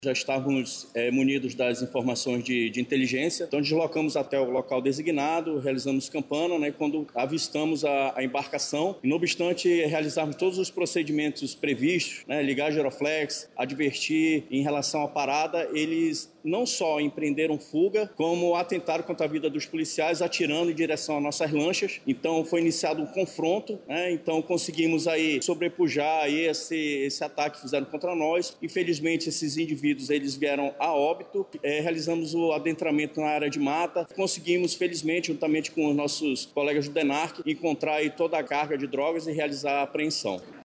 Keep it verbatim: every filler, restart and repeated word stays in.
Já estávamos é, munidos das informações de, de inteligência, então deslocamos até o local designado, realizamos campana, né, quando avistamos a, a embarcação. E, não obstante realizarmos todos os procedimentos previstos, né, ligar giroflex, advertir em relação à parada, eles não só empreenderam fuga, como atentaram contra a vida dos policiais, atirando em direção às nossas lanchas. Então foi iniciado um confronto, né, então conseguimos aí sobrepujar aí esse, esse ataque que fizeram contra nós. Infelizmente esses indivíduos eles vieram a óbito, é, realizamos o adentramento na área de mata, conseguimos felizmente, juntamente com os nossos colegas do DENARC, encontrar aí toda a carga de drogas e realizar a apreensão.